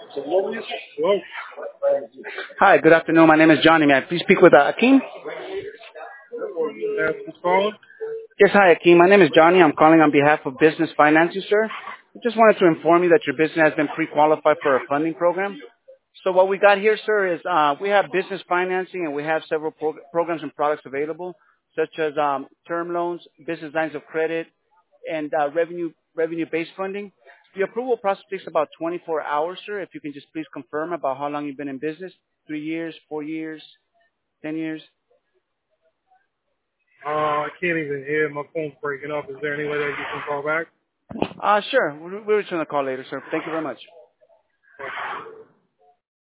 Hello? Hi, good afternoon. My name is Johnny. May I please speak with Akeem? That's who's calling? Yes, hi, Akeem. My name is Johnny. I'm calling on behalf of Business Financing, sir. I just wanted to inform you that your business has been pre-qualified for a funding program. So what we got here, sir, is we have business financing and we have several programs and products available, such as term loans, business lines of credit, and revenue-based funding. The approval process takes about 24 hours, sir. If you can just please confirm about how long you've been in business, 3 years, 4 years, 10 years. I can't even hear. My phone's breaking up. Is there any way that you can call back? Sure. We'll return the call later, sir. Thank you very much.